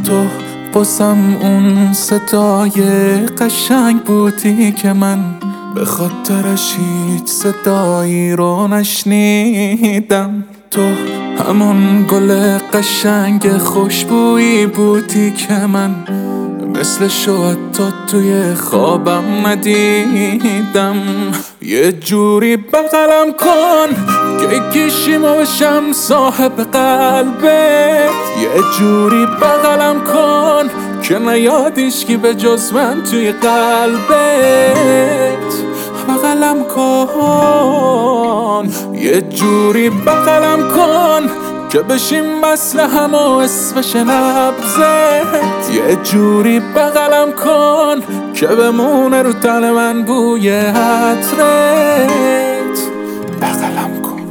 تو بازم اون صدای قشنگ بودی که من به خاطرش هیچ صدایی رو نشنیدم. تو همون گل قشنگ خوشبویی بودی که من مثل شو تا توی خوابم ندیدم. یه جوری بغلم کن که کشیمو بشم صاحب قلبت. یه جوری بغلم کن که نیادیش کی به جز من توی قلبت. بغلم کن یه جوری بغلم کن که بشیم مثل هم و اسمش نبزت. یه جوری بغلم کن که بمونه رو تن من بوی عطرت. بغلم کن.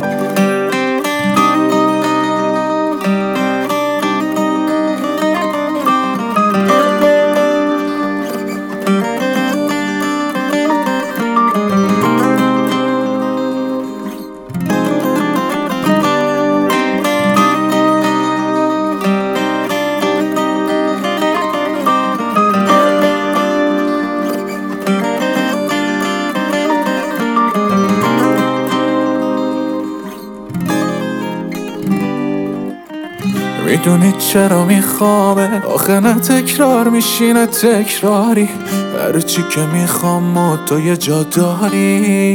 میدونی چرا میخوامه؟ آخه نه تکرار میشینه تکراری. هرچی که میخوام و تو یه جا داری.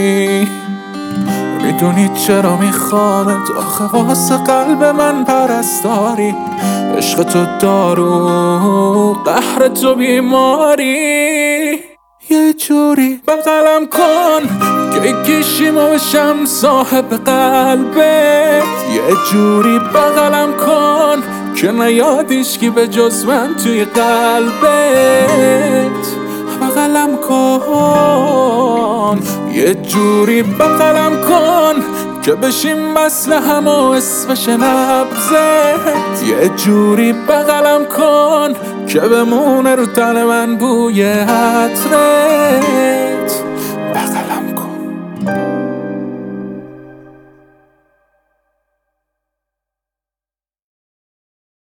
میدونی چرا میخوامه؟ آخه واسه قلب من پرستاری. عشق تو دارو، قهر تو بیماری. یه جوری بغلم کن که کشیمو بشم صاحب قلبت. یه جوری بغلم کن که نیادیش کی به جز من توی قلبت. بغلم کن یه جوری بغلم کن که بشیم مثل هم و اسمش نبزت. یه جوری بغلم کن که بمونه رو تن من بوی عطرت.